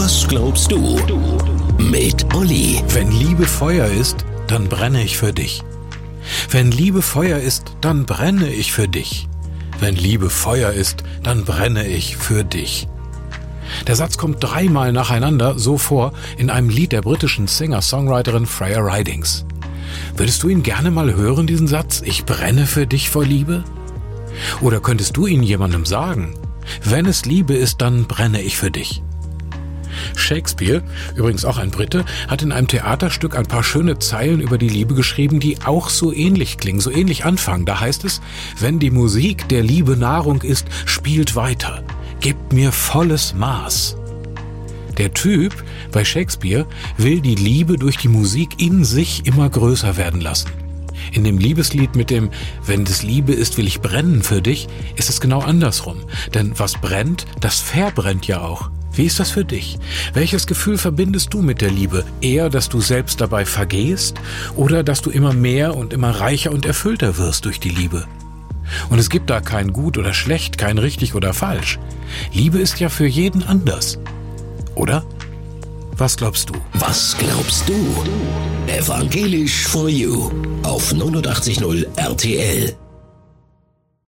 Was glaubst du? Mit Olli. Wenn Liebe Feuer ist, dann brenne ich für dich. Wenn Liebe Feuer ist, dann brenne ich für dich. Wenn Liebe Feuer ist, dann brenne ich für dich. Der Satz kommt 3-mal nacheinander so vor in einem Lied der britischen Singer-Songwriterin Freya Ridings. Würdest du ihn gerne mal hören, diesen Satz? Ich brenne für dich vor Liebe? Oder könntest du ihn jemandem sagen? Wenn es Liebe ist, dann brenne ich für dich. Shakespeare, übrigens auch ein Brite, hat in einem Theaterstück ein paar schöne Zeilen über die Liebe geschrieben, die auch so ähnlich klingen, so ähnlich anfangen. Da heißt es, wenn die Musik der Liebe Nahrung ist, spielt weiter, gebt mir volles Maß. Der Typ bei Shakespeare will die Liebe durch die Musik in sich immer größer werden lassen. In dem Liebeslied mit dem »Wenn es Liebe ist, will ich brennen für dich« ist es genau andersrum. Denn was brennt, das verbrennt ja auch. Wie ist das für dich? Welches Gefühl verbindest du mit der Liebe? Eher, dass du selbst dabei vergehst oder dass du immer mehr und immer reicher und erfüllter wirst durch die Liebe? Und es gibt da kein Gut oder Schlecht, kein Richtig oder Falsch. Liebe ist ja für jeden anders. Oder? Was glaubst du? Was glaubst du? Evangelisch for You auf 89.0 RTL.